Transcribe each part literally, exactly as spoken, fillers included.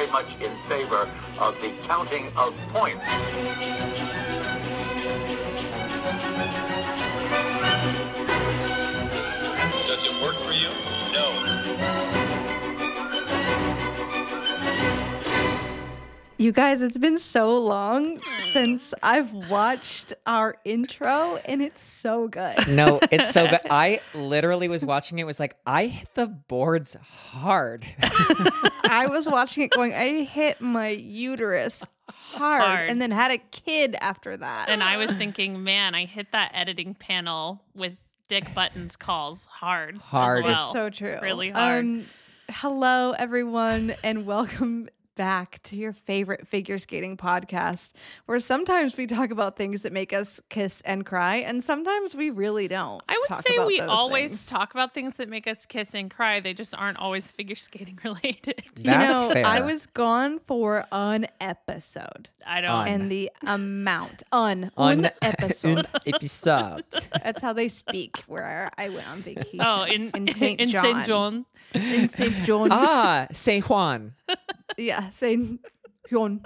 very much in favor of the counting of points. Does it work for you? No. You guys, it's been so long since I've watched our intro, and it's so good. No, it's so good. I literally was watching it, was like, I hit the boards hard. I was watching it going, I hit my uterus hard, Hard. and then had a kid after that. And I was thinking, man, I hit that editing panel with Dick Button's calls hard. as Hard. well. It's so true. Really hard. Um, hello, everyone, and welcome back to your favorite figure skating podcast, where sometimes we talk about things that make us kiss and cry, and sometimes we really don't. I would talk say about we those always things. talk about things that make us kiss and cry. They just aren't always figure skating related. That's you know, fair. I was gone for an episode, I don't. On. and the amount un On un episode. un episode. That's how they speak where I went on vacation. Oh, in in Saint in John. Saint John. in Saint John. Ah, Saint Juan. Yeah, Saint John.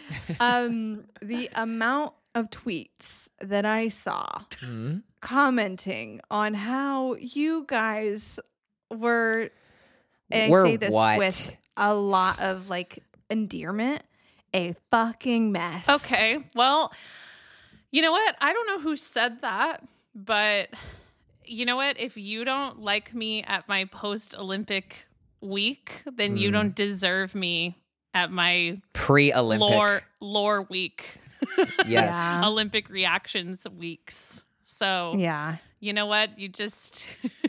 Um, the amount of tweets that I saw Hmm? commenting on how you guys were, and Were I say this what? with a lot of like endearment, a fucking mess. Okay. Well, you know what? I don't know who said that, but you know what? If you don't like me at my post-Olympic week, then you Mm. don't deserve me at my Pre-Olympic. lore lore week. Yes. Yeah. Olympic reactions weeks. So, Yeah. you know what? You just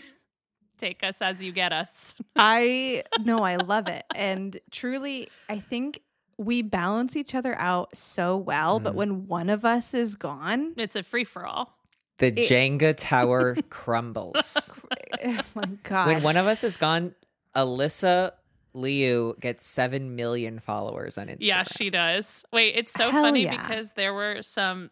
take us as you get us. I no, I love it. And truly, I think we balance each other out so well, but Mm. when one of us is gone, It's a free for all. The It- Jenga tower crumbles. oh my god. When one of us is gone, Alyssa Liu gets seven million followers on Instagram. Yeah, she does. Wait, it's so Hell funny yeah. because there were some,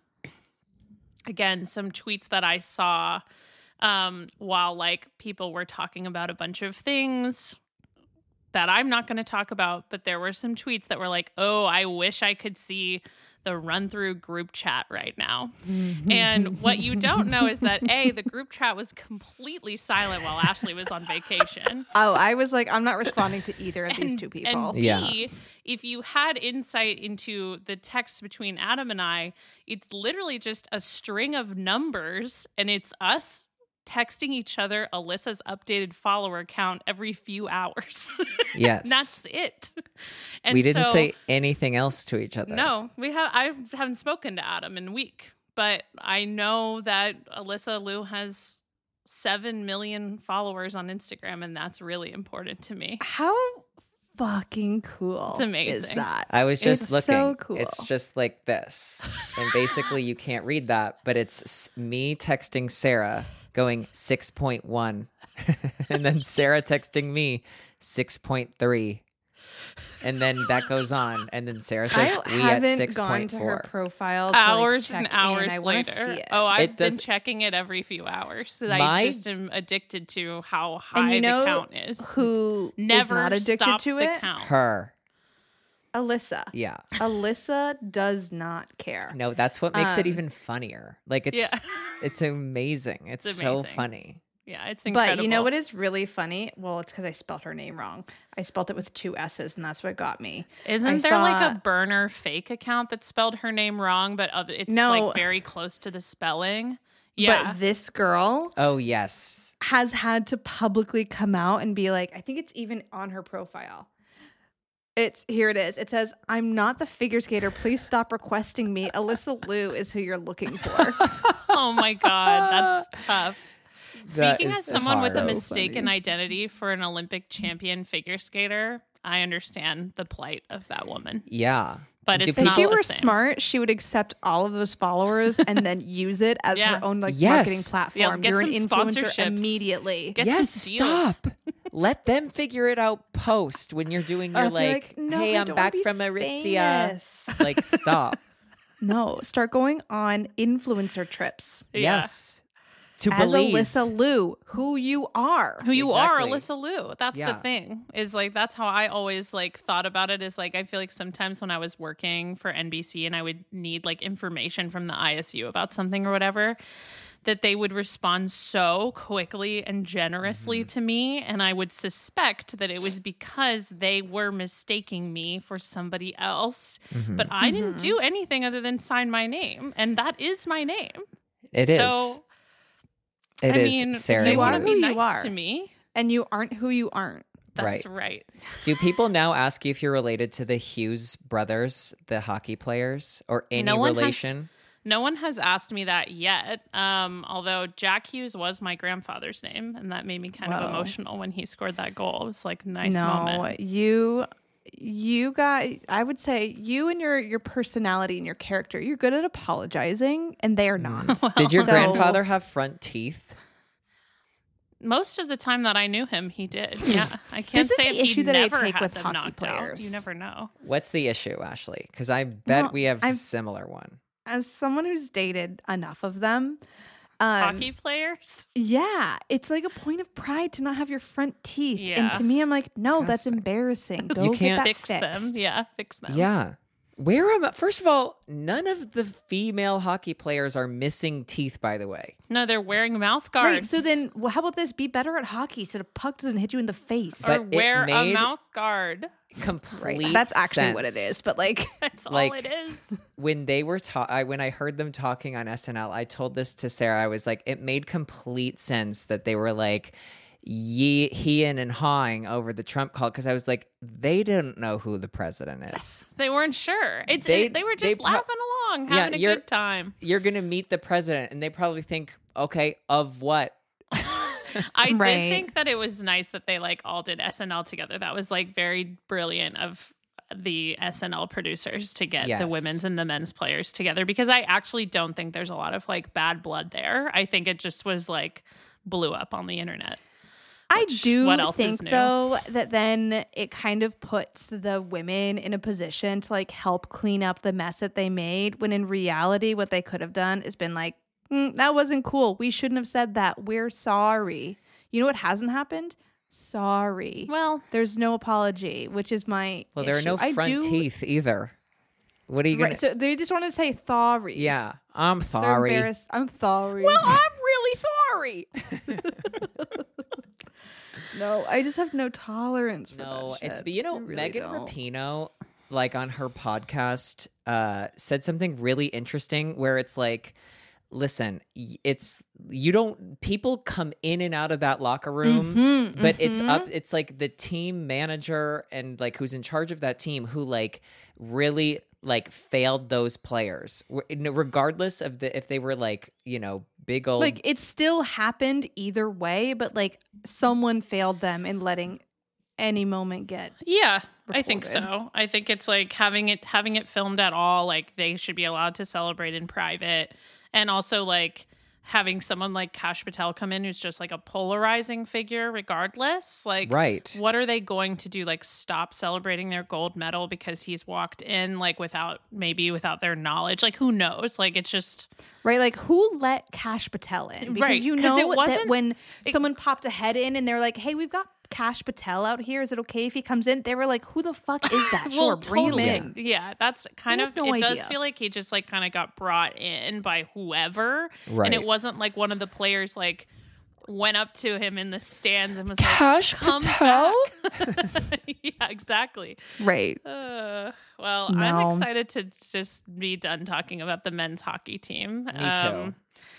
again, some tweets that I saw um, while like people were talking about a bunch of things that I'm not going to talk about, but there were some tweets that were like, oh, I wish I could see the run through group chat right now. And what you don't know is that A, the group chat was completely silent while Ashley was on vacation. Oh, I was like, I'm not responding to either of these And- two people. And B, Yeah. if you had insight into the text between Adam and I, it's literally just a string of numbers, and it's us texting each other Alyssa's updated follower count every few hours. Yes. And that's it. And we didn't so- say anything else to each other. no. We have. I haven't spoken to Adam in a week, but I know that Alyssa Liu has seven million followers on Instagram, and that's really important to me. How fucking cool It's amazing. is that? I was just It's looking. so cool. It's just like this. And basically, you can't read that, but it's s- me texting Sarah going six point one. And then Sarah texting me six point three. And then that goes on. And then Sarah says, I we at haven't six gone point to her four. profile to, like, Hours check and in. hours I wanna later. see it. Oh, I've It been does- checking it every few hours. So I My- just am addicted to how high and you know the count is. who Never is not addicted stop to the it? count. Her. Alyssa. Yeah. Alyssa does not care. No, that's what makes it Um, even funnier. Like, it's Yeah. it's amazing. It's, It's so amazing. funny. Yeah, it's incredible. But you know what is really funny? Well, it's because I spelled her name wrong. I spelled it with two S's, and that's what got me. Isn't I there like saw- a burner fake account that spelled her name wrong, but other, it's No. like very close to the spelling? Yeah. But this girl Oh, yes. has had to publicly come out and be like, I think it's even on her profile. It's here it is. It says, I'm not the figure skater. Please stop requesting me. Alyssa Liu is who you're looking for. Oh my God, that's tough. That Speaking is as someone with a hard. So mistaken funny. identity for an Olympic champion figure skater, I understand the plight of that woman. Yeah. But Do it's If not she the were same. smart, she would accept all of those followers and then use it as Yeah. her own like Yes. marketing platform. get You're an some influencer sponsorships. immediately. Get yes, some deals. stop. Let them figure it out post when you're doing your I'll be like, no, hey, I I'm don't wanna back be from Aritzia. famous. Like, stop. No, start going on influencer trips. Yeah. Yes. To as Belize. Alyssa Liu, who you are. Who you are, Exactly. Alyssa Liu. That's Yeah. the thing. Is like that's how I always like thought about it. Is like I feel like sometimes when I was working for N B C and I would need like information from the I S U about something or whatever, that they would respond so quickly and generously Mm-hmm. to me, and I would suspect that it was because they were mistaking me for somebody else. Mhm. But I didn't do anything other than sign my name, and that is my name. It is. So It I is mean, Sarah. if they You want are to who be you nice are. to me. And you aren't who you aren't. That's Right. right. Do people now ask you if you're related to the Hughes brothers, the hockey players, or any No one has- relation? No one has asked me that yet. Um, although Jack Hughes was my grandfather's name, and that made me kind of Whoa. emotional when he scored that goal. It was like a nice no, moment. you you got I would say you and your your personality and your character, you're good at apologizing and they are not. Did your So- grandfather have front teeth? Most of the time that I knew him, he did. Yeah, I can't This is say the if he issue that I never take had with them hockey knocked out. players. You never know. What's the issue, Ashley? Because I bet Well, we have a I've- similar one. As someone who's dated enough of them, um, Hockey players. yeah, it's like a point of pride to not have your front teeth. And to Yeah. me, I'm like, no, that's Disgusting. embarrassing. Go You get can't- that Fix fixed. them. Yeah, fix them. Yeah. Where am I? First of all, none of the female hockey players are missing teeth, by the way. No, they're wearing mouth guards. Right. So then, well, how about this? Be better at hockey so the puck doesn't hit you in the face. But or it wear a made- mouth guard. Complete Right. That's actually what it sense. is. But like, That's all Like- it is. When they were ta- I when I heard them talking on S N L, I told this to Sarah. I was like, it made complete sense that they were like, ye, heeing and hawing over the Trump call, because I was like, they didn't know who the president is. They weren't sure. It's They- it- they, were they just pro- laughing along, Yeah, having a you're- good time. You're gonna meet the president, and they probably think, okay, of what? I did Right. think that it was nice that they like all did S N L together. That was like very brilliant of the S N L producers to get the Yes. women's and the men's players together, because I actually don't think there's a lot of like bad blood there. I think it just was like blew up on the internet. I Which- do what else is think new? though that then it kind of puts the women in a position to like help clean up the mess that they made, when in reality what they could have done is been like, "Mm, that wasn't cool, we shouldn't have said that, we're sorry." You know what hasn't happened? Sorry. Well, There's no apology, which is my Well, there are no issue. I front do- teeth either. What are you gonna? Right, so they just want to say sorry. Yeah, I'm They're sorry. embarrassed. I'm sorry. Well, I'm really sorry. no, I just have no tolerance for No, that it's shit. but you know I really Megan don't. Rapinoe, like on her podcast, uh, said something really interesting where it's like, listen, y- it's you don't people come in and out of that locker room, Mhm, but it's mhm. up. It's like the team manager and like who's in charge of that team who like really like failed those players, W- n- regardless of the if they were like you know big old Like it still happened either way, but like someone failed them in letting any moment get. yeah, I think recorded. so. I think it's like having it having it filmed at all. Like they should be allowed to celebrate in private, and also like having someone like Kash Patel come in who's just like a polarizing figure, regardless. Like, right. what are they going to do? Like, stop celebrating their gold medal because he's walked in like without maybe without their knowledge? Like, who knows? Like, it's just Right, like who let Kash Patel in? Because Right, you 'cause know it that wasn't- when it- someone popped a head in and they're like, "Hey, we've got Kash Patel out here. Is it okay if he comes in?" They were like, "Who the fuck is that? Sure, well, bring totally. him in." Yeah, that's kind I of have no it. Does idea. feel like he just like kind of got brought in by whoever, Right. and it wasn't like one of the players like went up to him in the stands and was like, Kash "Come Patel? back." Yeah, exactly. Right. Uh, well, No. I'm excited to just be done talking about the men's hockey team. Me too.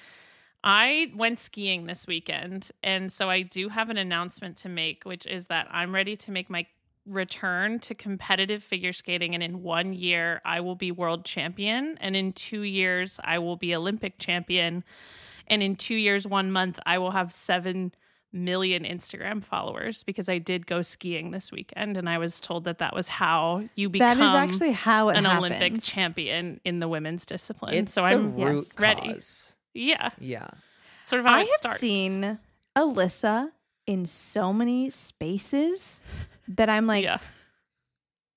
I went skiing this weekend, and so I do have an announcement to make, which is that I'm ready to make my return to competitive figure skating, and in one year I will be world champion, and in two years I will be Olympic champion, and in two years, one month, I will have seven million Instagram followers, because I did go skiing this weekend, and I was told that that was how you become That is actually how it an happens. Olympic champion in the women's discipline. It's so the I'm root yes, ready. cause. Yeah, Yeah. sort of how I it have starts. seen Alyssa in so many spaces that I'm like, yeah,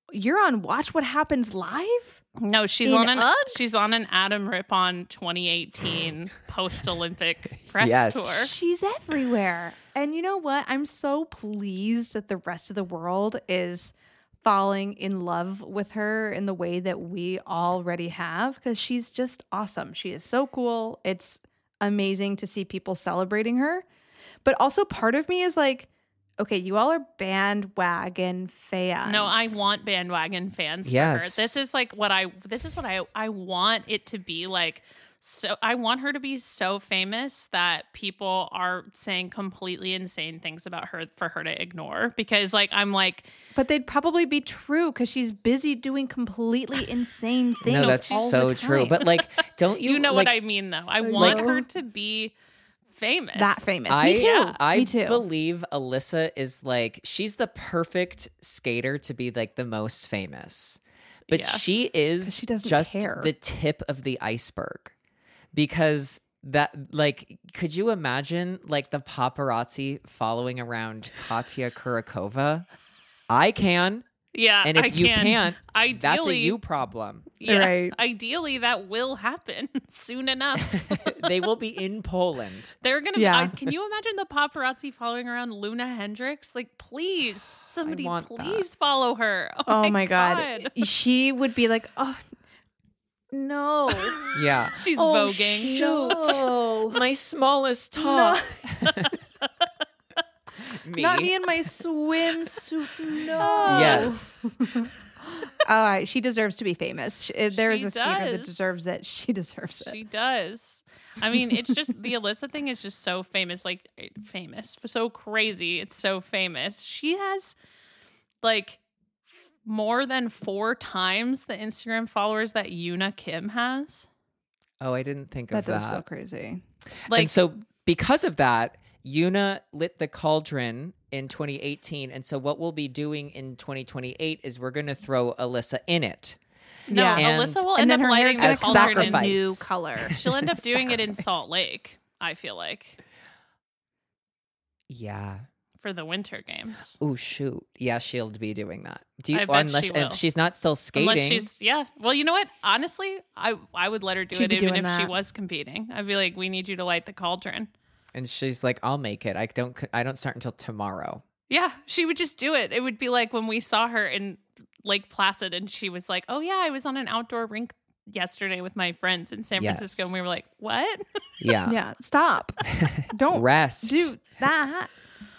you're on Watch What Happens Live? No, she's In on an Uggs? she's on an Adam Rippon twenty eighteen post Olympic press Yes. tour. She's everywhere. And you know what? I'm so pleased that the rest of the world is falling in love with her in the way that we already have, because she's just awesome. She is so cool. It's amazing to see people celebrating her. But also part of me is like, okay, you all are bandwagon fans. No, I want bandwagon fans Yes. for her. This is like what I this is what I I want it to be like. So I want her to be so famous that people are saying completely insane things about her for her to ignore, because like I'm like, But they'd probably be true because she's busy doing completely insane things. No, that's all so the true. time. But like, don't you, you know like, what I mean though. I want know. her to be famous. that famous. I, Me too. I Me too. believe Alyssa is like, she's the perfect skater to be like the most famous. But Yeah. she is she doesn't just care. the tip of the iceberg. Because that, like, could you imagine like the paparazzi following around Katya Kurakova? I can. Yeah, And if I you can. can't, ideally, that's a you problem. yeah, Right. Ideally, that will happen soon enough. They will be in Poland. They're gonna. Yeah. I, can you imagine the paparazzi following around Luna Hendricks? Like, please, somebody, want that. please follow her. Oh, Oh my, my god. She would be like, oh no. Yeah. She's Oh, voguing. no. My smallest top. Me. Not me in my swimsuit. No. Yes. All right. She deserves to be famous. She- If there is She a skater that does. deserves it, she deserves it. She does. I mean, it's just the Alyssa thing is just so famous, like famous, so crazy. It's so famous. She has like f- more than four times the Instagram followers that Yuna Kim has. Oh, I didn't think that of does that. feel crazy. Like, and so because of that, Yuna lit the cauldron in twenty eighteen. And so what we'll be doing in twenty twenty-eight is we're going to throw Alyssa in it. no, Yeah. And- Alyssa will And end then up her hair is lighting going the to As come cauldron out in a sacrifice. new color. She'll end up doing it in Sacrifice. Salt Lake, I feel like, Yeah. for the Winter Games. Oh, shoot. Yeah, she'll be doing that. Do you, I bet unless she will. if she's not still skating. Unless she's, yeah. Well, you know what? Honestly, I I would let her do She'd it be even doing if she that. was competing. I'd be like, we need you to light the cauldron. and she's like, I'll make it. I don't I don't start until tomorrow. Yeah, she would just do it. It would be like when we saw her in Lake Placid and she was like, oh, yeah, I was on an outdoor rink yesterday with my friends in San Yes. Francisco. And we were like, what? Yeah. Yeah. Stop. Don't Rest. do that.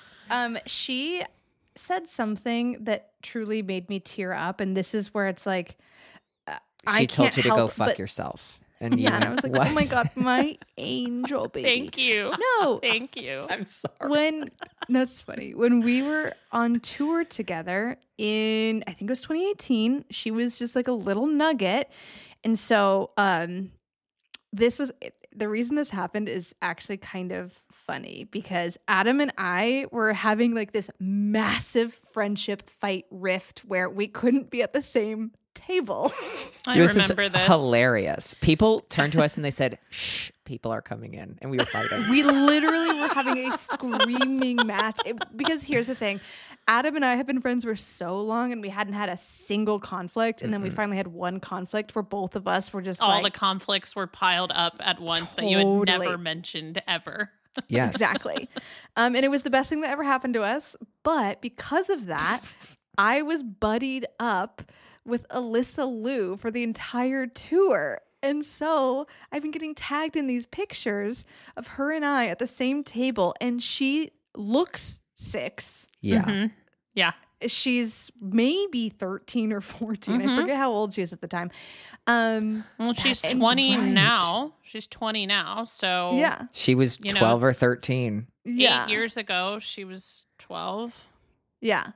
Um, she said something that truly made me tear up, and this is where it's like, uh, I She told can't you to go help fuck but- yourself. And Yeah, you and I was like, what? oh my god, my angel baby. Thank you. No, Thank you. I'm sorry. when that's funny. When we were on tour together in, I think it was twenty eighteen, she was just like a little nugget, and so um, this was the reason this happened is actually kind of funny because Adam and I were having like this massive friendship fight rift where we couldn't be at the same table. I this remember is this. hilarious. People turned to us and they said, shh, people are coming in. And we were fighting. We literally were having a screaming match It- because here's the thing. Adam and I have been friends for so long and we hadn't had a single conflict. And then we finally had one conflict where both of us were just All like, the conflicts were piled up at once that you had never Totally. mentioned ever. Yes. exactly. Um, and it was the best thing that ever happened to us. But because of that, I was buddied up with Alyssa Liu for the entire tour. And so I've been getting tagged in these pictures of her and I at the same table. And she looks six. Yeah. Mhm. Yeah. She's maybe thirteen or fourteen. Mhm. I forget how old she is at the time. Um, Well, she's That's twenty right. now. She's twenty now. So yeah. She was You know. twelve or thirteen. Yeah. eight years ago, she was twelve. Yeah.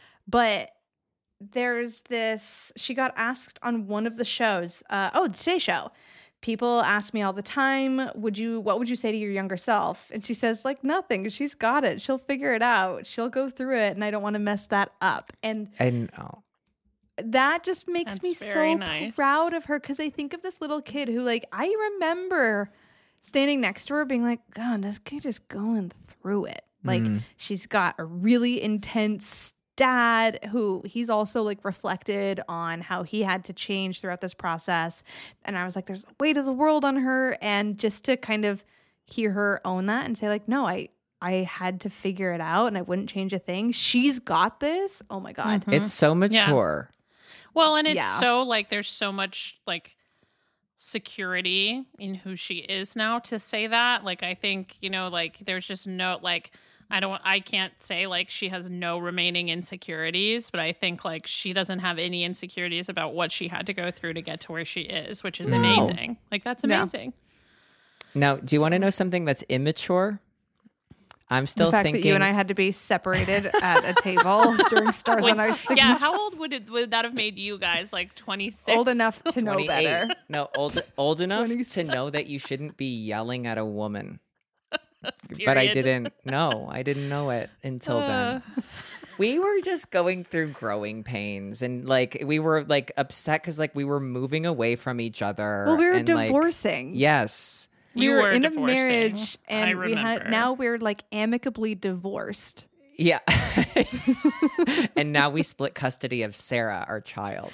But there's this, she got asked on one of the shows, uh, oh, the Today Show. People ask me all the time, would you, what would you say to your younger self? And she says, like, nothing. She's got it. She'll figure it out. She'll go through it. And I don't want to mess that up. And I know. that just makes That's me very so nice. proud of her because I think of this little kid who, like, I remember standing next to her being like, God, this kid is going through it. Like, Mm. she's got a really intense dad, who he's also like reflected on how he had to change throughout this process. And I was like, there's a weight of the world on her. And just to kind of hear her own that and say like, no, I, I had to figure it out and I wouldn't change a thing. She's got this. Oh my God. Mhm. It's so mature. Well, and it's Yeah. so like there's so much like security in who she is now to say that. Like I think, you know, like there's just no like I don't I can't say like she has no remaining insecurities, but I think like she doesn't have any insecurities about what she had to go through to get to where she is, which is No. amazing. Like that's Yeah. amazing. Now, do you want to know something that's immature? I'm still the fact thinking that you and I had to be separated at a table during Stars Wait, on Ice. yeah, how old would it would that have made you guys? Like twenty-six? Old enough to know twenty-eight. better. No, old old enough to twenty-seven. know that you shouldn't be yelling at a woman. But I Period. didn't know. I didn't know it until then. Uh. We were just going through growing pains and like we were like upset because like we were moving away from each other. Well, we were and, like, divorcing. yes. We You were, were in a divorcing. marriage I and we had remember. now we're like amicably divorced. Yeah. And now we split custody of Sarah, our child.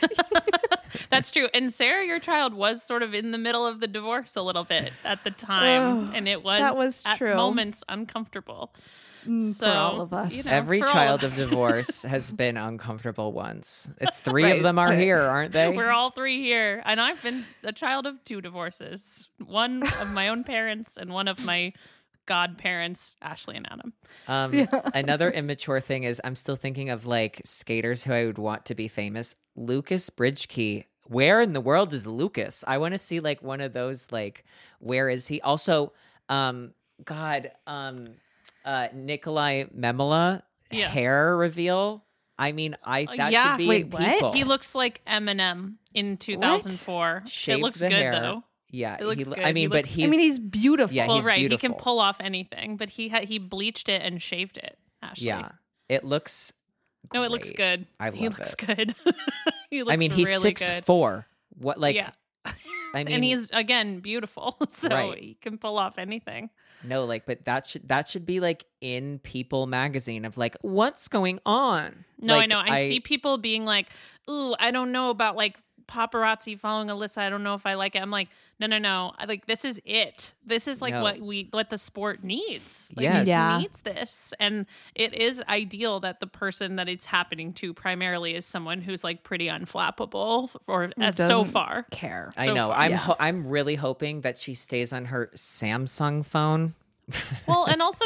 That's true. And Sarah, your child, was sort of in the middle of the divorce a little bit at the time, Oh, and it was that was at true. moments uncomfortable. Mm, So for all of us. you know, Every for all child of of us. divorce has been uncomfortable once. It's three Right, of them are but- here, aren't they? We're all three here, and I've been a child of two divorces: one of my own parents and one of my godparents, Ashley and Adam. Um, Yeah. Another immature thing is I'm still thinking of like skaters who I would want to be famous. Lucas Bridgekey. Where in the world is Lucas? I want to see like one of those like where is he? Also, um, God, um, uh, Nikolai Memela Yeah. hair reveal. I mean, I Uh, that yeah. should be Wait, in what? people. He looks like Eminem in two thousand four. It Shaved looks the good hair. though. Yeah, It looks he, lo- good. I He mean, but looks- he's I mean, he's beautiful. Yeah, well, he's right, he can beautiful. pull off anything, but he ha- he bleached it and shaved it. Ashley. yeah. It looks. No, it looks great. good. I he love looks it. good. he looks I mean, he's really six good. four. What like? yeah. I mean, and he's again beautiful, so Right. he can pull off anything. no, like, but that should that should be like in People magazine of like, what's going on? No, I Like, know. I, see people being like, "Ooh, I don't know about like paparazzi following Alyssa. I don't know if I like it." I'm like, "No, no, no. I, like this is it. This is like No. what we what the sport needs. Like, Yes. it Yeah. needs this, and it is ideal that the person that it's happening to primarily is someone who's like pretty unflappable, or uh, so doesn't far. Care. I so know. far. I'm Yeah. ho- I'm really hoping that she stays on her Samsung phone Well, and also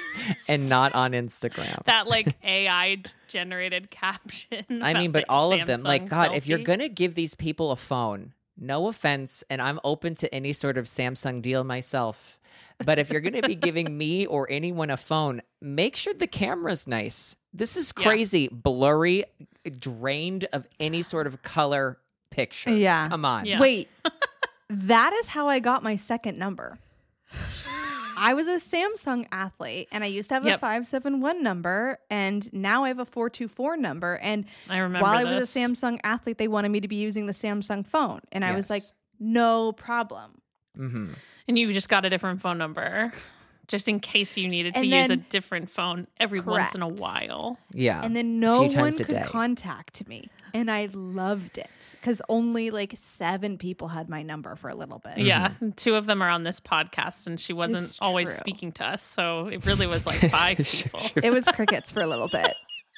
and not on Instagram. that like A I generated caption. I mean, about but the all of them, like, Samsung God, if you're selfie. gonna give these people a phone, no offense, and I'm open to any sort of Samsung deal myself. But if you're gonna be giving me or anyone a phone, make sure the camera's nice. This is Yeah. crazy, blurry, drained of any sort of color pictures. Yeah. Come on. Yeah. Wait, that is how I got my second number. I was a Samsung athlete and I used to have Yep. a five seven one number and now I have a four two four number. And I remember while I this. was a Samsung athlete, they wanted me to be using the Samsung phone. And I was like, Yes. no problem. Mm-hmm. And you just got a different phone number just in case you needed to And use a then- different phone every once in a Correct. while. Yeah. And then a no few one times a could day. contact me. And I loved it because only like seven people had my number for a little bit. Yeah. Two of them are on this podcast and she wasn't It's always true. speaking to us. So it really was like five people. It was crickets for a little bit.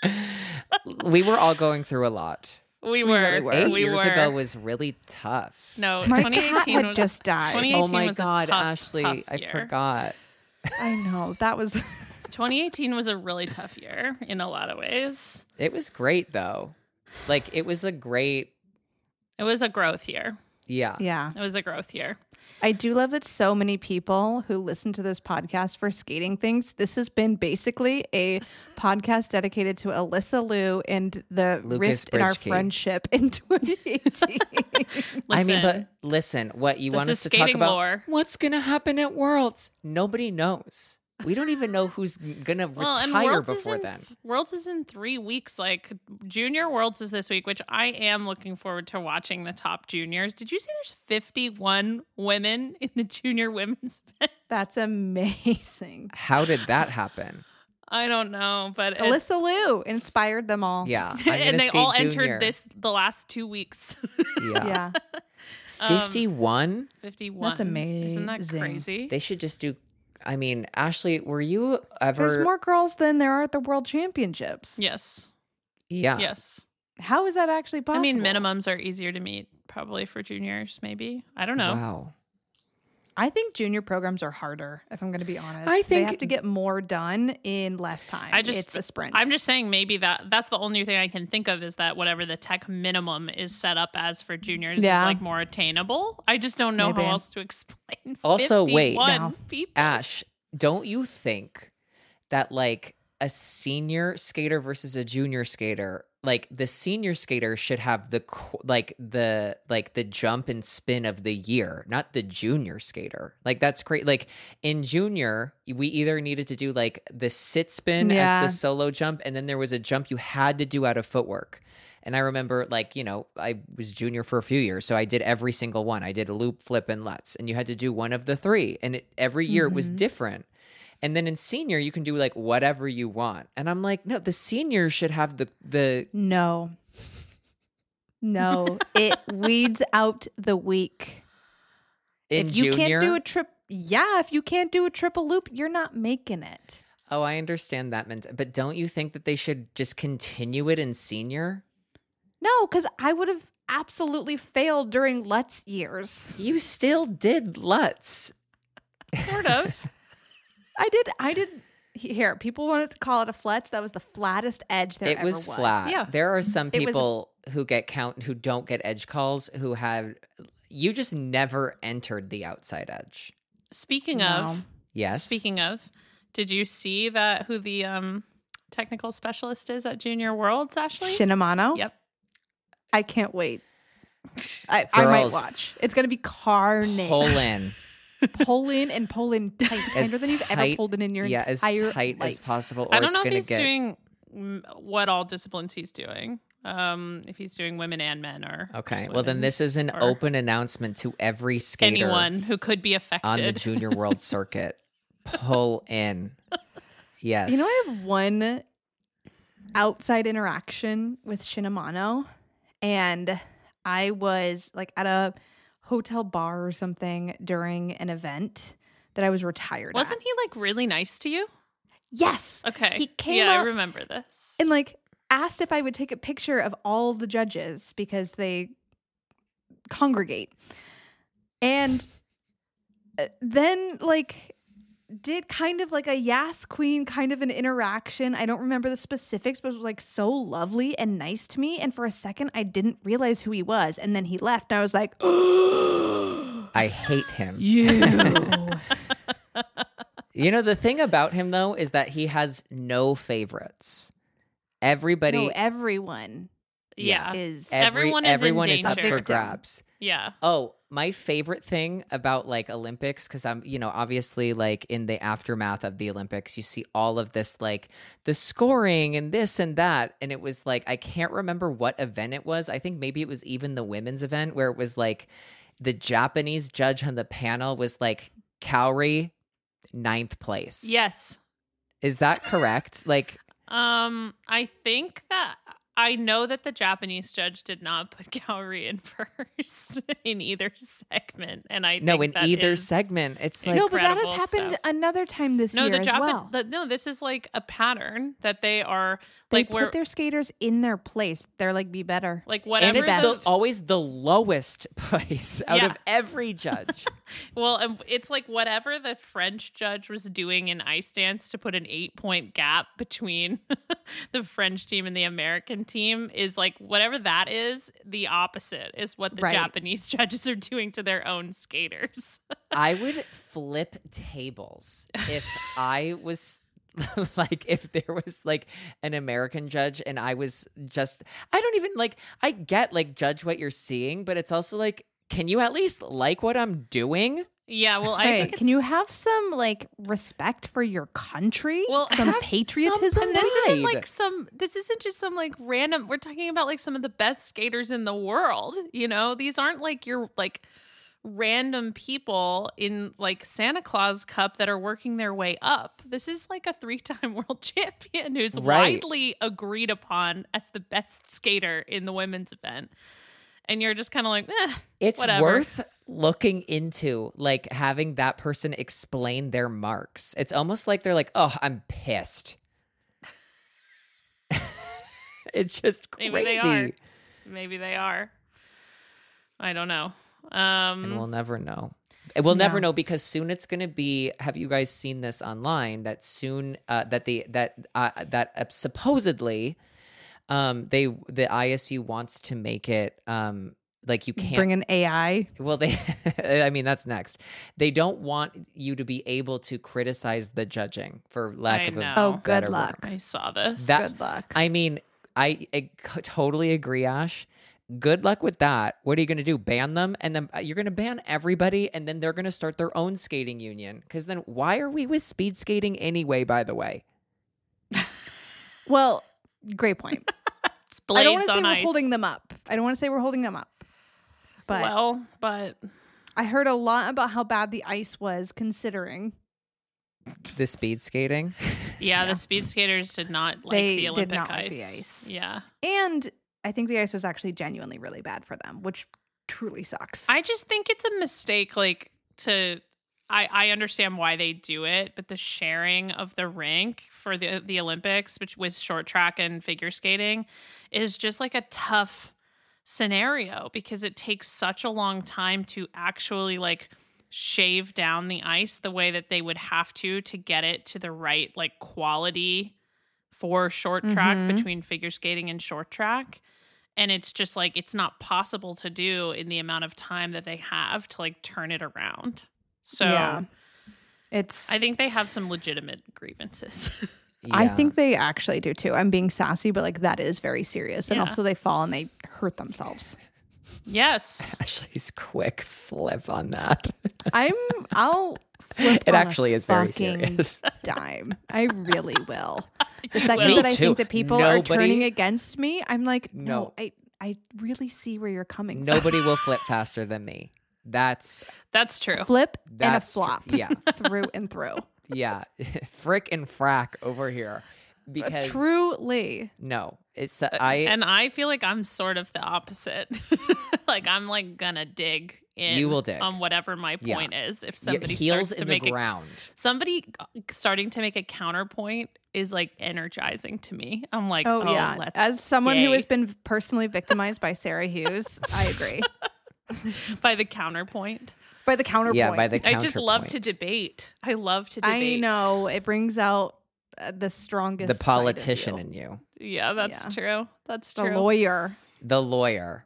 We were all going through a lot. We were. really were. Eight we years were. ago was really tough. No, My twenty eighteen cat had was just died. twenty eighteen Oh my was a God, tough, Ashley, tough I year. forgot. I know. That was twenty eighteen was a really tough year in a lot of ways. It was great though. Like it was a great, It was a growth year. yeah. yeah. It was a growth year. I do love that so many people who listen to this podcast for skating things. This has been basically a podcast dedicated to Alyssa Liu and the Lucas rift in our Bridgekey. friendship in twenty eighteen. I mean, but Listen, listen, what you this want is us to talk skating about? lore. What's gonna happen at Worlds? Nobody knows. We don't even know who's gonna well, and retire Worlds is before in, then. Worlds is in three weeks. Like Junior Worlds is this week, which I am looking forward to watching the top juniors. Did you see there's fifty-one women in the junior women's event? That's amazing. How did that happen? I don't know, but Alyssa it's- Liu inspired them all. Yeah. I'm gonna and they skate all junior. entered this the last two weeks. Yeah. Yeah. fifty-one? fifty-one. That's Isn't that amazing. crazy? They should just do. I mean, Ashley, were you ever. There's more girls than there are at the World Championships. yes. Yeah. Yes. How is that actually possible? I mean, minimums are easier to meet probably for juniors, maybe. I don't know. Wow. I think junior programs are harder, if I'm going to be honest. I they think- have to get more done in less time. I just it's a sprint. I'm just saying maybe that that's the only thing I can think of is that whatever the tech minimum is set up as for juniors Yeah. is like more attainable. I just don't know Maybe. how else to explain. Also, wait. fifty-one No. people. Ash, don't you think that like a senior skater versus a junior skater, like the senior skater should have the qu- like the like the jump and spin of the year, not the junior skater. Like that's great. Like in junior, we either needed to do like the sit spin Yeah. as the solo jump, and then there was a jump you had to do out of footwork. And I remember, like, you know, I was junior for a few years, so I did every single one. I did a loop, flip, and Lutz, and you had to do one of the three. And it, every year it was Mhm. different. And then in senior, you can do like whatever you want. And I'm like, no, the seniors should have the the. No. No. It weeds out the weak. In if you junior, can't do a trip, yeah, if you can't do a triple loop, you're not making it. oh, I understand that, ment- but don't you think that they should just continue it in senior? No, because I would have absolutely failed during Lutz years. You still did Lutz. Sort of. I did. I did. Here, people wanted to call it a flats. That was the flattest edge there It ever was was. flat. Yeah. There are some It was- people who get count who don't get edge calls who have. You just never entered the outside edge. Speaking No. of, Yes. speaking of, did you see that who the um technical specialist is at Junior Worlds, Ashley? Shinamano. Yep. I can't wait. I, I might Girls, watch. It's gonna be carnage. pull in. Pull in and pull in tight, As tighter than you've ever tight- pulled in in your yeah, as entire tight life. as possible, or I don't it's know if gonna he's get. doing mm, what all disciplines he's doing. Um, if he's doing women and men, or Okay, just well then women, this is an or open announcement to every skater anyone who could be affected on the Junior World Circuit. Pull in. Yes. You know, I have one outside interaction with Shinamano, and I was like at a hotel bar or something during an event that I was retired. Wasn't at. he like really nice to you? Yes. Okay, He came yeah, I up remember this. and like asked if I would take a picture of all the judges because they congregate. And uh, then like did kind of like a Yas Queen kind of an interaction. I don't remember the specifics, but it was like so lovely and nice to me. And for a second, I didn't realize who he was. And then he left. And I was like, oh, I hate him. you. You know, the thing about him though is that he has no favorites. Everybody No, everyone yeah, is. every- everyone is in everyone is up danger. for Victim. grabs. yeah. Oh, my favorite thing about like Olympics, because I'm, you know, obviously like in the aftermath of the Olympics, you see all of this like the scoring and this and that. And it was like, I can't remember what event it was. I think maybe it was even the women's event where it was like the Japanese judge on the panel was like Kaori, ninth place. Yes. Is that correct? Like, Um, I think that I know that the Japanese judge did not put Kaori in first in either segment, and I no, think in that either is- segment, it's like, No, but that has incredible happened stuff. another time this No, year the as Japan. well. the- no, this is like a pattern that they are They like put where their skaters in their place. They're like, be better. like and whatever. it's best. the, always the lowest place out Yeah. of every judge. Well, and it's like whatever the French judge was doing in ice dance to put an eight point gap between the French team and the American team is like whatever that is, the opposite is what the Right. Japanese judges are doing to their own skaters. I would flip tables if I was like if there was like an American judge and I was just I don't even like I get like judge what you're seeing, but it's also like, can you at least like what I'm doing? Yeah, well, I Hey, think it's, can you have some like respect for your country? Well, some have patriotism. some and this pride. isn't like some this isn't just some like random we're talking about like some of the best skaters in the world, you know? These aren't like your like random people in like Santa Claus Cup that are working their way up. This is like a three-time world champion who's Right. widely agreed upon as the best skater in the women's event. And you're just kind of like, eh, It's whatever. worth looking into, like having that person explain their marks. It's almost like they're like, oh, I'm pissed. It's just crazy. Maybe they are. Maybe they are. I don't know. Um, And we'll never know. We'll No. never know because soon it's going to be. Have you guys seen this online? That soon uh, that the that uh, that uh, supposedly um, they the I S U wants to make it um, like you can't Bring an A I. Well, they. I mean, that's next. They don't want you to be able to criticize the judging, for lack I of a know. Oh, good better word. luck. I saw this. That- Good luck. I mean, I, I c- totally agree, Ash. Good luck with that. What are you going to do? Ban them? And then uh, you're going to ban everybody, and then they're going to start their own skating union. Because then why are we with speed skating anyway, by the way? Well, great point. It's I don't want blades to say on we're ice. holding them up. I don't want to say we're holding them up. But well, but I heard a lot about how bad the ice was, considering The speed skating? yeah, Yeah. the speed skaters did not like They the did Olympic not ice. like the ice. Yeah. and I think the ice was actually genuinely really bad for them, which truly sucks. I just think it's a mistake, like to. I, I understand why they do it, but the sharing of the rink for the the Olympics, which with short track and figure skating, is just like a tough scenario because it takes such a long time to actually like shave down the ice the way that they would have to to get it to the right like quality for short track Mhm. between figure skating and short track. And it's just like it's not possible to do in the amount of time that they have to like turn it around. So Yeah. It's. I think they have some legitimate grievances. I Yeah. think they actually do too. I'm being sassy, but like that is very serious, and Yeah. also they fall and they hurt themselves. Yes. Ashley's quick flip on that. I'm. I'll. Flip It on a actually is very fucking serious. Dime. I really will. The You second will. that I Me too. think that people Nobody- are turning against me, I'm like, no, No. I. I really see where you're coming Nobody will flip faster than me. That's That's true. from. Flip and a That's tr- flop. yeah. through and through. yeah, frick and frack over here. Because Truly. no, it's uh, I. And I feel like I'm sort of the opposite. Like I'm like gonna dig in You will dig. on whatever my Yeah. point is. If y- somebody heels starts to in the make a ground. somebody starting to make a counterpoint is like energizing to me. I'm like, Oh, oh, yeah. let's As someone who yay. has been personally victimized by Sarah Hughes, I agree. by the counterpoint. By the counterpoint. Yeah, by the I just love to counterpoint. debate. I love to I debate. know. It brings out uh, the strongest the side of politician you. in you, Yeah, that's Yeah. true. That's The true. lawyer. the lawyer.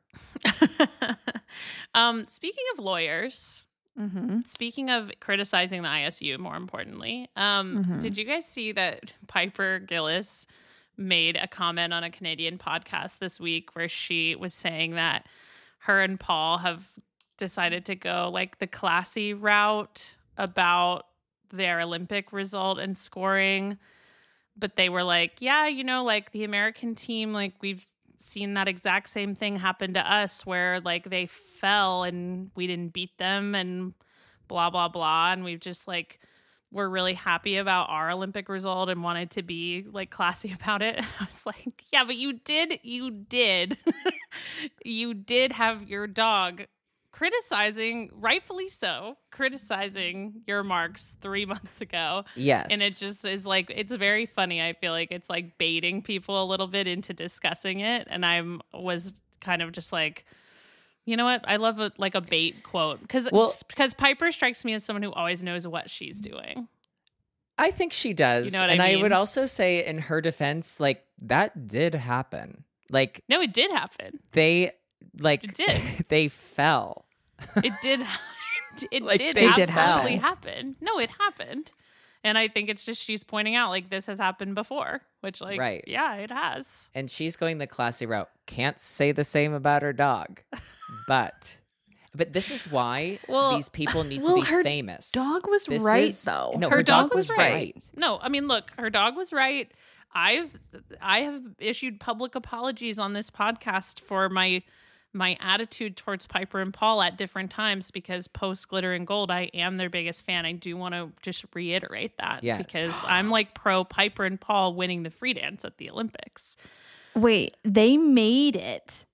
um, speaking of lawyers, Mm-hmm. speaking of criticizing the I S U, more importantly, um, Mhm. did you guys see that Piper Gillis made a comment on a Canadian podcast this week where she was saying that her and Paul have decided to go like the classy route about their Olympic result and scoring, but they were like, yeah, you know, like the American team, like we've seen that exact same thing happen to us where like they fell and we didn't beat them and blah blah blah, and we've just like we're really happy about our Olympic result and wanted to be like classy about it. And I was like, yeah, but you did you did you did have your dog criticizing, rightfully so, criticizing your marks three months ago. Yes, And it just is like, it's very funny. I feel like it's like baiting people a little bit into discussing it. And I'm was kind of just like, you know what? I love a, like a bait quote because Well- because Piper strikes me as someone who always knows what she's doing. I think she does. You know what I and I, mean? would also say in her defense, like that did happen. Like No, it did happen. they like It did. they fell. It did. It Like, did they did absolutely happen. happen. No, it happened. And I think it's just she's pointing out like this has happened before, which like, Right. yeah, it has. And she's going the classy route. Can't say the same about her dog. But but this is why Well- these people need Well, to be her famous. Dog was This right, is- though. No, Her her, dog dog, was was right. right. No, I mean, look, her dog was right. I've I have issued public apologies on this podcast for my my attitude towards Piper and Paul at different times, because post Glitter and Gold, I am their biggest fan. I do want to just reiterate that Yes. because I'm like pro Piper and Paul winning the free dance at the Olympics. Wait, they made it.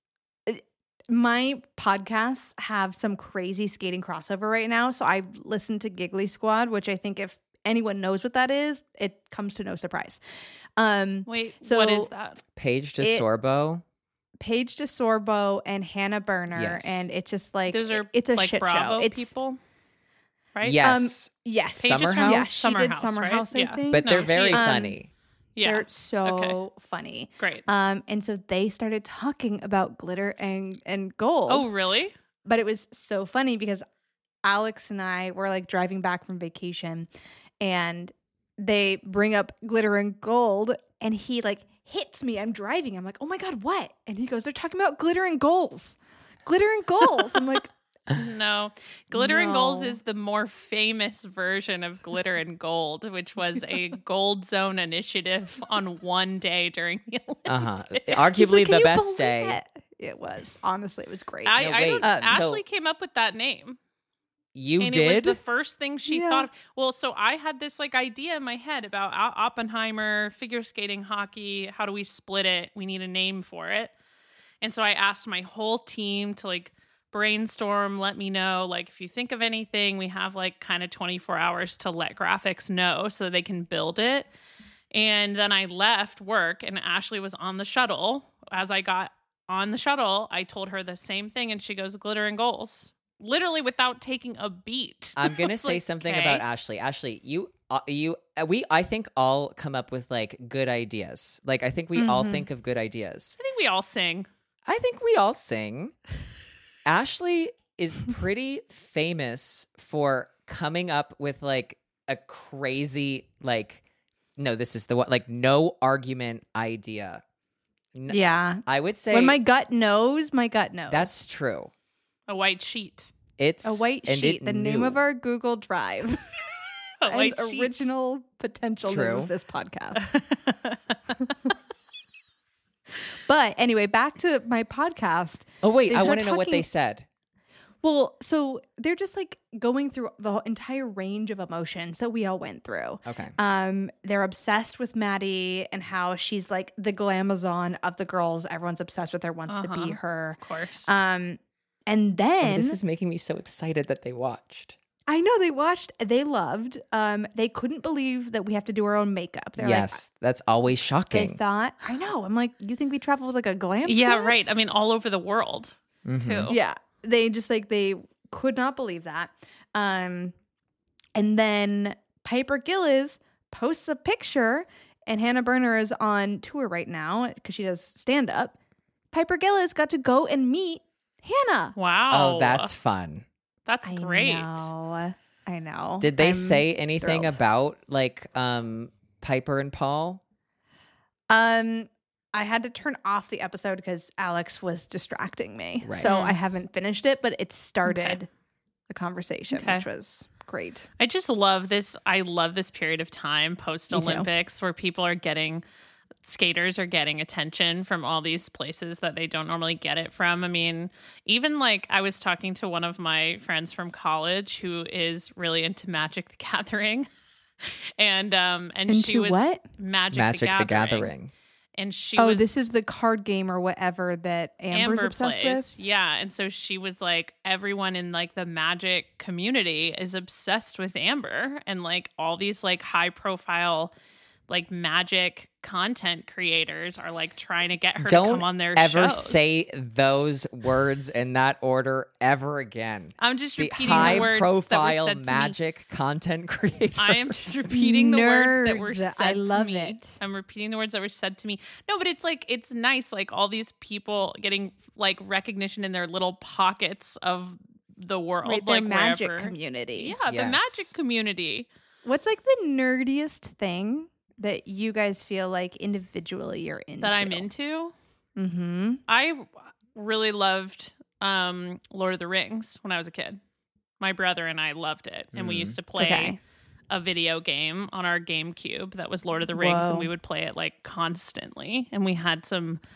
My podcasts have some crazy skating crossover right now. So I've listened to Giggly Squad, which I think if anyone knows what that is, it comes to no surprise. Um, Wait, So- what is that? Paige It- DeSorbo. Paige DeSorbo and Hannah Berner, Yes. and it's just like Those are it's a like shit Bravo show. It's, people, right? Yes, Yes, Paige is Summer from House? Yeah, she did House, Summer right? House, I Yeah. think. but No, they're very she- Um, funny. Yeah. They're so Okay. funny. Great. Um, and so they started talking about glitter and and gold. Oh, really? But it was so funny because Alex and I were like driving back from vacation, and they bring up glitter and gold, and he like hits me. I'm driving. I'm like, oh my god, what? And he goes, they're talking about glitter and goals, glitter and goals. I'm like, No. Glitter and Goals No. is the more famous version of Glitter and Gold, which was a gold zone initiative on one day during the Olympics. Uh huh. he's Arguably like, "Can the you best believe day. it?" It was honestly, it was great. I, No, I wait, don't- uh, so- Ashley came up with that name. You and did? it was the first thing she Yeah. thought of. Well, so I had this like idea in my head about O- Oppenheimer, figure skating, hockey. How do we split it? We need a name for it. And so I asked my whole team to like brainstorm, let me know. Like, if you think of anything, we have like kind of twenty-four hours to let graphics know so they can build it. And then I left work, and Ashley was on the shuttle. As I got on the shuttle, I told her the same thing, and she goes, Glitter and Goals. Literally without taking a beat. I'm gonna I was say like, something okay. about Ashley. Ashley, you, uh, you, uh, we, I think all come up with like good ideas. Like I think we all Mhm. think of good ideas. I think we all sing. I think we all sing. Ashley is pretty famous for coming up with like a crazy, like, no, this is the one, like no argument idea. N- Yeah. I would say When my gut knows, my gut knows. that's true. A white sheet. It's a white and sheet, it the name knew. of our Google Drive. A and white sheet. original potential name True. of this podcast. But anyway, back to my podcast. Oh wait, They I start want to know what they talking- said. Well, so they're just like going through the whole entire range of emotions that we all went through. Okay. Um, they're obsessed with Maddie and how she's like the glamazon of the girls. Everyone's obsessed with her, wants to be Uh-huh. her. Of course. Um, and Oh, then this is making me so excited that they watched. I know they watched, they loved. Um, they couldn't believe that we have to do our own makeup. They're yes, that's always like, they shocking. thought, I know. I'm like, you think we travel with like a glam? yeah, squad? right. I mean, all over the world, Mhm. too. Yeah. They just like they could not believe that. Um, and then Piper Gillis posts a picture, and Hannah Berner is on tour right now because she does stand up. Piper Gillis got to go and meet Hannah. Wow. Oh, that's fun. that's I great. know. I know. Did they I'm say anything thrilled. about like um Piper and Paul? Um, I had to turn off the episode because Alex was distracting me. Right. So Mm. I haven't finished it, but it started Okay. the conversation, Okay. which was great. I just love this. I love this period of time post Olympics where people are getting, skaters are getting attention from all these places that they don't normally get it from. I mean, even like I was talking to one of my friends from college who is really into Magic the Gathering. And um and she Into was what? Magic, Magic the, the Gathering. Gathering. And she Oh, was this is the card game or whatever that Amber's Amber obsessed plays. with. Yeah. And so she was like, everyone in like the magic community is obsessed with Amber, and like all these like high profile like magic content creators are like trying to get her to Don't come on their ever shows. say those words in that order ever again. I'm just The repeating high the words profile that were said to me. magic content creator. I am just repeating the words that were Nerds. said I love to me. it. I'm repeating the words that were said to me. No, but it's like it's nice, like all these people getting like recognition in their little pockets of the world, Right, their like magic wherever. community. Yeah, the Yes. magic community. What's like the nerdiest thing that you guys feel like individually you're into? That I'm into. Mm-hmm. I really loved um, Lord of the Rings when I was a kid. My brother and I loved it, and we Mhm. used to play Okay. a video game on our GameCube that was Lord of the Rings, and Whoa. we would play it like constantly. And we had some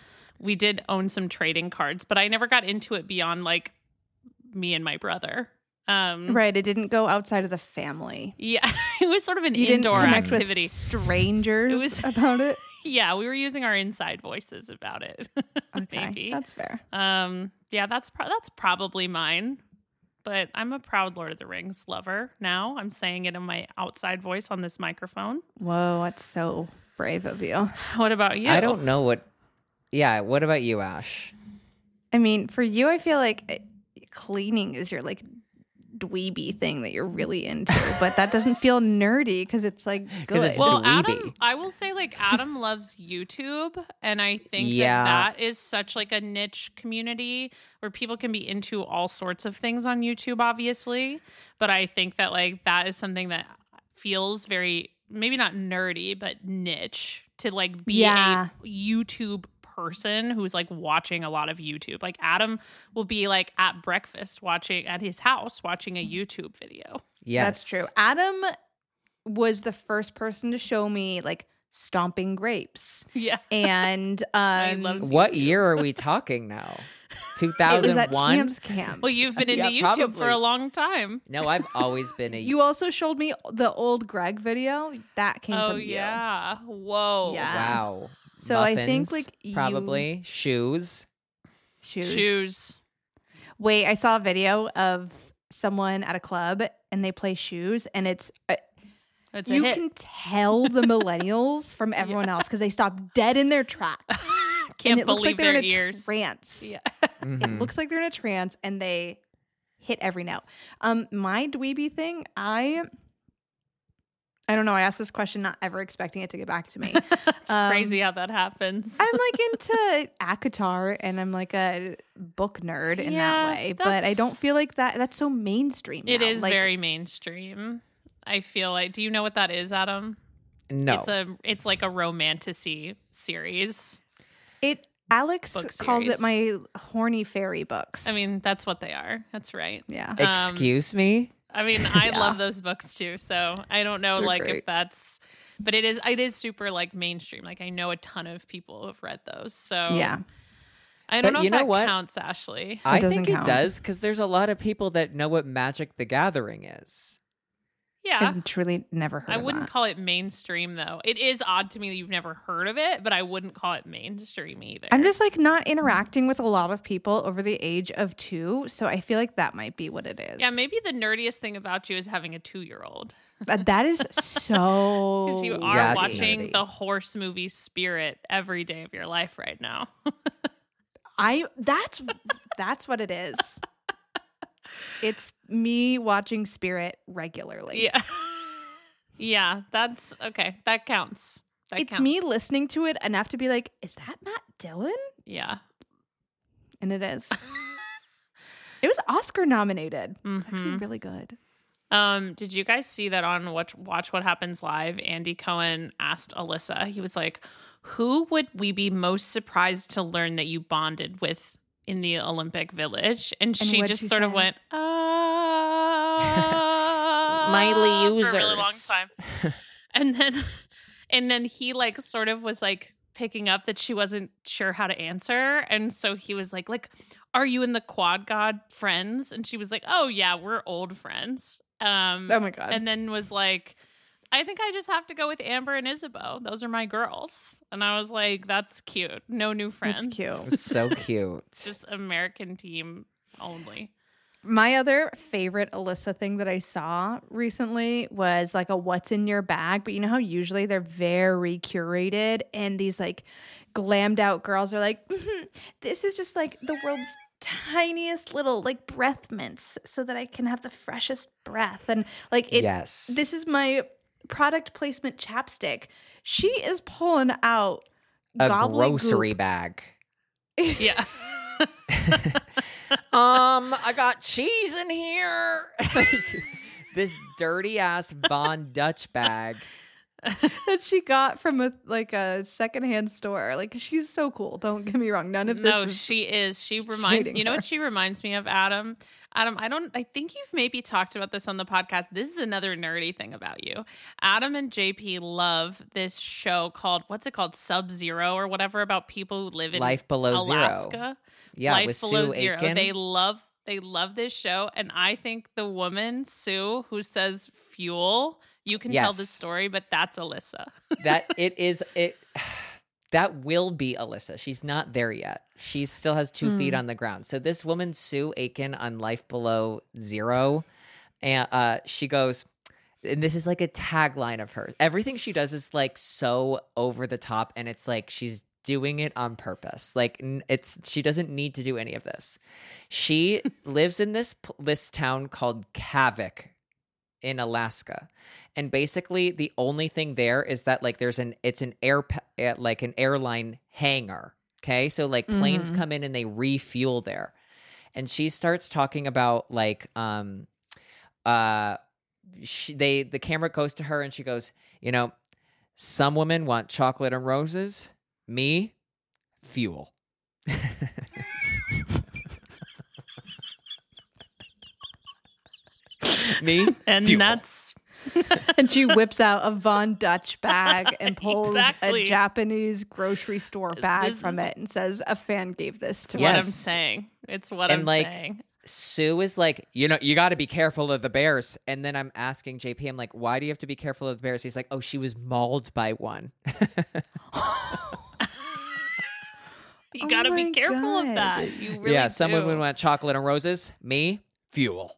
we did own some trading cards, but I never got into it beyond like me and my brother. Um, Right. It didn't go outside of the family. Yeah, it was sort of an You didn't indoor connect activity. with strangers It was- about it. Yeah, we were using our inside voices about it. Okay, Maybe. that's fair. Um, yeah, that's pro- that's probably mine. But I'm a proud Lord of the Rings lover now. I'm saying it in my outside voice on this microphone. Whoa, that's so brave of you. What about you? I don't know what. Yeah, what about you, Ash? I mean, for you, I feel like eh, cleaning is your like dweeby thing that you're really into, but that doesn't feel nerdy because it's like good. it's Well, dweeby. Adam, I will say like Adam loves YouTube, and I think Yeah. that that is such like a niche community where people can be into all sorts of things on YouTube, obviously. But I think that like that is something that feels very maybe not nerdy, but niche to like be Yeah. a YouTube person who's like watching a lot of YouTube. Like Adam will be like at breakfast watching at his house watching a YouTube video. Yes, That's true. Adam was the first person to show me like stomping grapes, Yeah. and um, love What year are we talking now? two it was thousand at one. Champs Camp. Well, you've been into Yeah, YouTube for probably. a long time. No, I've always been a. You also showed me the old Greg video that came Oh from you. yeah. Whoa. Yeah. Wow. So I think, Muffins, like, you- probably shoes. Shoes. Shoes. Wait, I saw a video of someone at a club and they play shoes, and it's uh, It's a you hit. can tell the millennials from everyone else because they stop dead in their tracks. Can't and it looks believe like they're their in a ears. trance. Yeah. Mhm. It looks like they're in a trance and they hit every note. Um, my dweeby thing, I I don't know. I asked this question not ever expecting it to get back to me. It's Um, crazy how that happens. I'm like into ACOTAR and I'm like a book nerd in Yeah, that way, but I that's- don't feel like that. That's so mainstream. It now. is like, very mainstream. I feel like. Do you know what that is, Adam? No. It's a. It's like a romantasy series. it. Alex Book calls it series. my horny fairy books. I mean, that's what they are. That's right. yeah. um, Excuse me. I mean, I Yeah. love those books too. So I don't know, They're like, great. if that's. But it is. It is super like mainstream. Like I know a ton of people who have read those. So Yeah. I don't But know you if know that what? counts, Ashley. I doesn't think it count. does because there's a lot of people that know what Magic the Gathering is. Yeah. I've truly never heard I of wouldn't that. call it mainstream though. It is odd to me that you've never heard of it, but I wouldn't call it mainstream either. I'm just like not interacting with a lot of people over the age of two, so I feel like that might be what it is. yeah, maybe the nerdiest thing about you is having a two-year-old That- that is so. because you are Yeah, it's watching nerdy. the horse movie Spirit every day of your life right now. I that's that's what it is. It's me watching Spirit regularly. yeah, yeah, that's okay. That counts. That It's counts. me listening to it enough to be like, is that Matt Dillon? Yeah. And it is. It was Oscar nominated. It's actually Mhm. really good. Um, did you guys see that on Watch Watch What Happens Live? Andy Cohen asked Alyssa. He was like, "Who would we be most surprised to learn that you bonded with in the Olympic Village?" And, And she what'd just she sort of say? went, "Ah," Miley for a really long users. time. And then, and then he like sort of was like picking up that she wasn't sure how to answer, and so he was like, "Like, are you in the Quad God friends?" And she was like, "Oh yeah, we're old friends." Um, Oh my god. and then was like, I think I just have to go with Amber and Isabeau. Those are my girls. And I was like, that's cute. No new friends. That's cute. It's so cute. Just American team only. My other favorite Alyssa thing that I saw recently was like a what's in your bag, but you know how usually they're very curated and these like glammed out girls are like, "Mhm, this is just like the world's tiniest little like breath mints so that I can have the freshest breath." And like it yes. this is my product placement chapstick. She is pulling out a gobbly grocery goop. bag. Yeah. Um, I got cheese in here. This dirty ass Von Dutch bag. that she got from a like a secondhand store. Like she's so cool. Don't get me wrong. None of this. No, is she is. She reminds shading you know her. what she reminds me of, Adam. Adam, I don't. I think you've maybe talked about this on the podcast. This is another nerdy thing about you. Adam and J P love this show called what's it called, Sub Zero or whatever, about people who live in Life Below Zero. Alaska. Yeah, Life with Below Sue Zero. Aitken. They love. They love this show, and I think the woman Sue who says fuel. You can tell the Yes. story, but that's Alyssa. that it is it that will be Alyssa. She's not there yet. She still has two Mm. feet on the ground. So this woman, Sue Aitken, on Life Below Zero, and uh, she goes, and this is like a tagline of hers. Everything she does is like so over the top, and it's like she's doing it on purpose. Like n- it's she doesn't need to do any of this. She lives in this p- this town called Kavik in Alaska. And basically the only thing there is that like there's an it's an air pa- uh, like an airline hangar. Okay? So like planes Mhm. come in and they refuel there. And she starts talking about like um uh she, they the camera goes to her and she goes, you know, some women want chocolate and roses, me fuel. Me And fuel. that's and she whips out a Von Dutch bag and pulls Exactly. a Japanese grocery store bag This from is- it and says, "A fan gave this to what I'm Yes. saying. It's what And, I'm like, saying. Sue is like, you know, you got to be careful of the bears. And then I'm asking J P, I'm like, why do you have to be careful of the bears? He's like, oh, she was mauled by one. You Oh got to be my careful of God. that. You really yeah, some do. women want chocolate and roses. Me, fuel.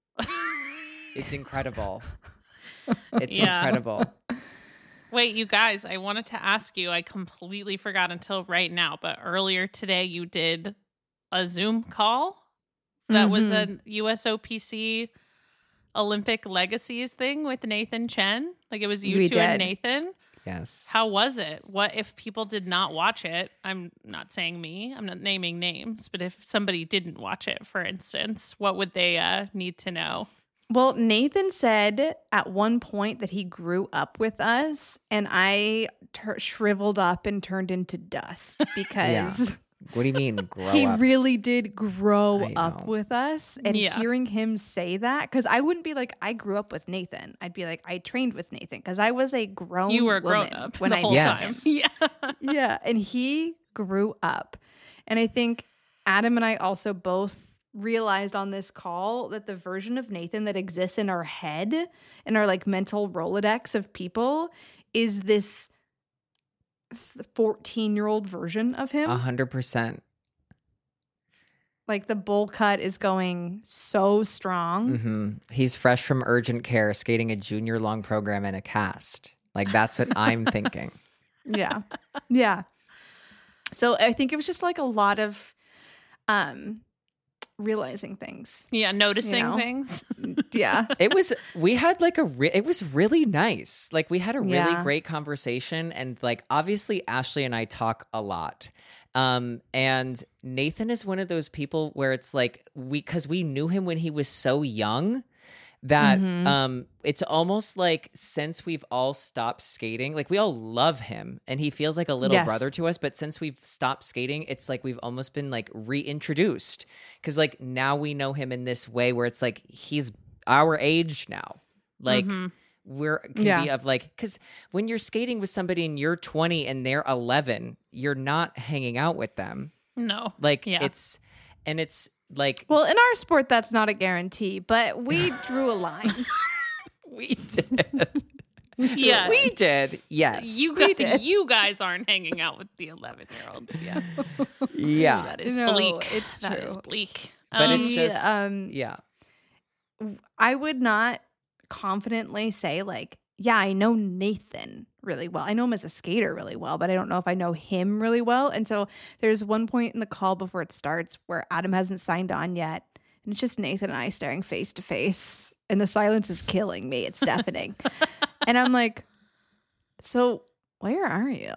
It's incredible. It's Yeah. incredible. Wait, you guys, I wanted to ask you. I completely forgot until right now, but earlier today you did a Zoom call that was Mhm. a U S O P C Olympic Legacies thing with Nathan Chen. Like it was you We two and did. Nathan. Yes. How was it? What if people did not watch it? I'm not saying me. I'm not naming names, but if somebody didn't watch it, for instance, what would they uh, need to know? Well, Nathan said at one point that he grew up with us, and I tur shriveled up and turned into dust because What do you mean, grow he up? really did grow I up know. with us. And Yeah. hearing him say that, because I wouldn't be like, I grew up with Nathan. I'd be like, I trained with Nathan because I was a grown You were grown woman up when the I whole Yes. time. Yeah. yeah, and he grew up. And I think Adam and I also both realized on this call that the version of Nathan that exists in our head, in our like mental Rolodex of people, is this fourteen-year-old version of him. A hundred percent. Like the bowl cut is going so strong. hmm He's fresh from urgent care, skating a junior long program in a cast. Like that's what I'm thinking. Yeah. Yeah. So I think it was just like a lot of um realizing things. Yeah, noticing know? things. Yeah. It was we had like a re- it was really nice. Like we had a really Yeah. great conversation, and like obviously Ashley and I talk a lot. Um and Nathan is one of those people where it's like we cuz we knew him when he was so young that Mhm. um it's almost like since we've all stopped skating, like we all love him and he feels like a little Yes. brother to us, but since we've stopped skating, it's like we've almost been like reintroduced cuz like now we know him in this way where it's like he's our age now. Like Mhm. we're can Yeah. be of like because when you're skating with somebody and you're twenty and they're eleven, you're not hanging out with them. No. Like Yeah. it's and it's like Well, in our sport that's not a guarantee, but we drew a line. we did. Yeah. We did. Yes. You We guys, did. you guys aren't hanging out with the eleven year olds. Yeah. yeah. That is No, bleak. it's That is true. bleak. But Um, it's We, just um, yeah. I would not confidently say like, yeah, I know Nathan really well. I know him as a skater really well, but I don't know if I know him really well. And so there's one point in the call before it starts where Adam hasn't signed on yet. And it's just Nathan and I staring face to face. And the silence is killing me. It's deafening. And I'm like, so where are you?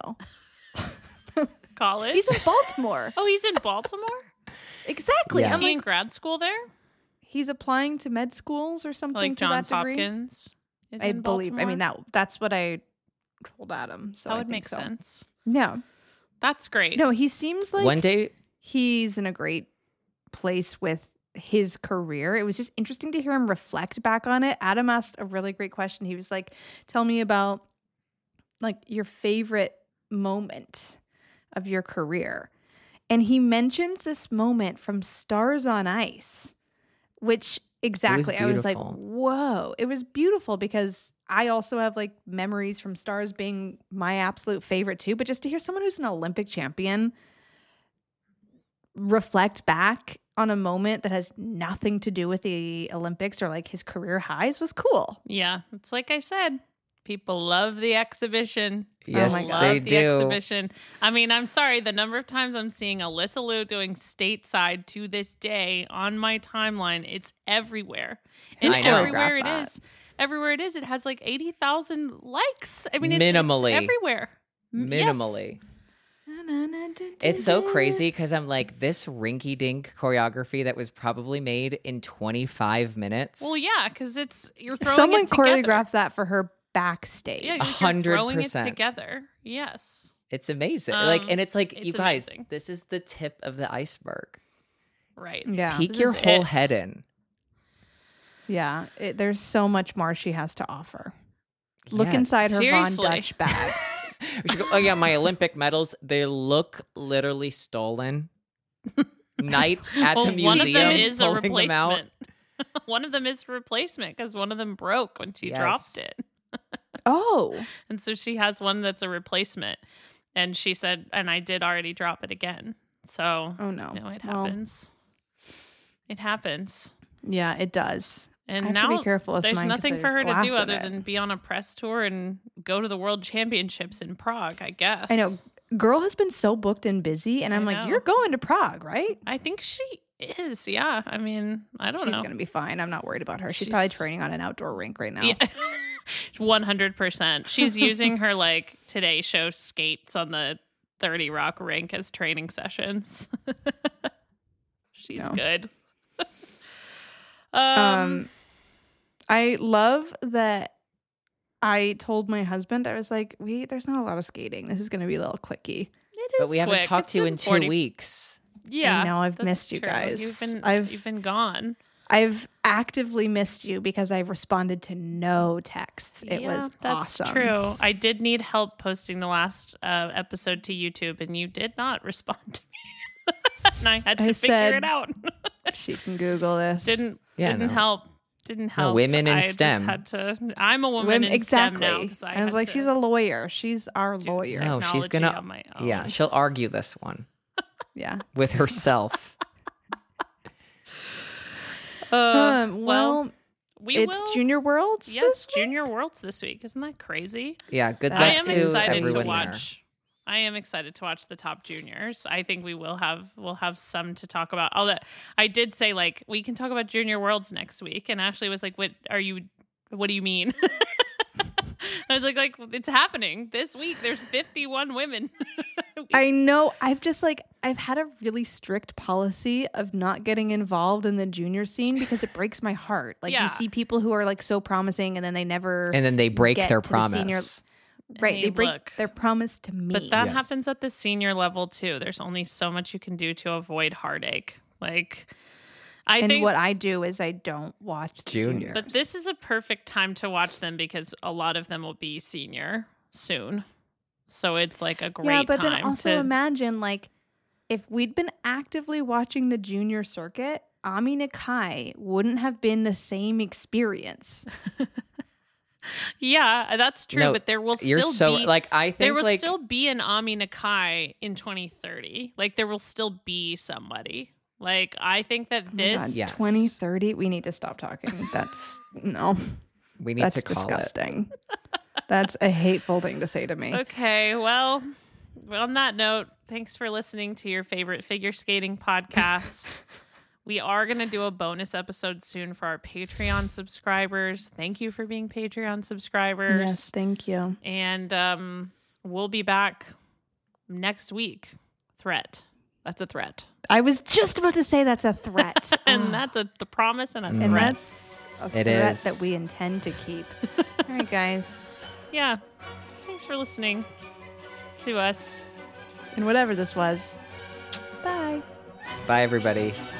college. He's in Baltimore. oh, he's in Baltimore? Exactly. Yeah. Is I'm he like, in grad school there? he's applying to med schools or something Like to that Johns degree. Hopkins? Is I in believe. I mean Baltimore? that that's what I told Adam. So that I would think make so. sense. Yeah. That's great. No, he seems like One day, he's in a great place with his career. It was just interesting to hear him reflect back on it. Adam asked a really great question. He was like, tell me about like your favorite moment of your career. And he mentions this moment from Stars on Ice, which exactly, I was like, beautiful. whoa. It was beautiful because I also have like memories from Stars being my absolute favorite too. But just to hear someone who's an Olympic champion reflect back on a moment that has nothing to do with the Olympics or like his career highs was cool. Yeah, it's like I said. People love the exhibition. yes, my God. they Love the do. exhibition. I mean, I'm sorry. The number of times I'm seeing Alyssa Liu doing stateside to this day on my timeline, it's everywhere. And I know. everywhere it Choreograph is, everywhere it is, it has like eighty thousand likes. I mean, it's, it's Minimally. everywhere. M- yes. Minimally. It's so crazy because I'm like, this rinky dink choreography that was probably made in twenty-five minutes. Well, yeah, because it's you're throwing Someone it together. choreographed that for her backstage. Yeah, A you're hundred throwing it percent. together. Yes. It's amazing. Um, like, and it's like, it's you guys, amazing. this is the tip of the iceberg. Right. Yeah. Peek This your is whole it. head in. Yeah. It, there's so much more she has to offer. Look Yes. inside her Seriously. Von Dutch bag. We should go, oh yeah, my Olympic medals, they look literally stolen. Night at Well, the museum, one of them is a pulling them out. replacement. One of them is a replacement because one of them broke when she Yes. dropped it. Oh. And so she has one that's a replacement. And she said, and I did already drop it again. So, Oh no. no, it Well, happens. It happens. yeah, it does. And I have now to be careful with there's mine 'cause nothing for there's her to glass do in other it. than be on a press tour and go to the World Championships in Prague, I guess. I know. Girl has been so booked and busy, and I I'm like, know. you're going to Prague, right? I think she is. Yeah. I mean, I don't She's know. gonna be fine. I'm not worried about her. She's, probably She's- training on an outdoor rink right now. Yeah. one hundred percent. She's using her like Today Show skates on the thirty Rock rink as training sessions. She's No. good. um, Um, I love that. I told my husband, I was like, "We there's not a lot of skating. This is gonna be a little quickie." it But is we haven't quick. talked It's to you in been two forty weeks. Yeah. I know, I've that's missed you true. guys. You've been I've- you've been gone. I've actively missed you because I've responded to no texts. It Yeah, was that's awesome. true. I did need help posting the last uh, episode to YouTube, and you did not respond to me, and I had I to figure said- it out. She can Google this. didn't Yeah, didn't no. help. Didn't No, help. women in I just STEM. had to. I'm a woman Women- in exactly. STEM now because I, I was had like, to she's a lawyer. She's our do lawyer. No, she's technology gonna- on my own. Yeah, she'll argue this one Yeah. with herself. Uh, Um, well, well, we it's will. Junior Worlds. Yeah, it's Junior Worlds this week. Isn't that crazy? Yeah, good I luck I am to excited everyone to there. watch. I am excited to watch the top juniors. I think we will have we'll have some to talk about. Although I did say like we can talk about Junior Worlds next week, and Ashley was like, "What are you? What do you mean?" I was like, "Like it's happening this week. There's fifty-one women." I know. I've just like I've had a really strict policy of not getting involved in the junior scene because it breaks my heart. Like Yeah. you see people who are like so promising and then they never And then they break get their to the senior- promise. right. they They break look. their promise to me. But that Yes. happens at the senior level too. There's only so much you can do to avoid heartache. Like I and think what I do is I don't watch the Junior. juniors. But this is a perfect time to watch them because a lot of them will be senior soon. So it's like a great yeah, but time then also to imagine like if we'd been actively watching the junior circuit, Ami Nakai wouldn't have been the same experience. Yeah, that's true, No, but there will You're still so be like I think there will like still be an Ami Nakai in twenty thirty. Like there will still be somebody. Like I think that Oh my this God, Yes. twenty thirty, we need to stop talking. That's no. we need That's to call it. disgusting. That's a hateful thing to say to me. Okay, well, on that note, thanks for listening to your favorite figure skating podcast. We are going to do a bonus episode soon for our Patreon subscribers. Thank you for being Patreon subscribers. Yes, thank you. And um, we'll be back next week. Threat. That's a threat. I was just about to say that's a threat. And that's a the promise and a and threat. that's a It threat is. that we intend to keep. All right, guys. Yeah. thanks for listening to us. And whatever this was, bye. Bye, everybody.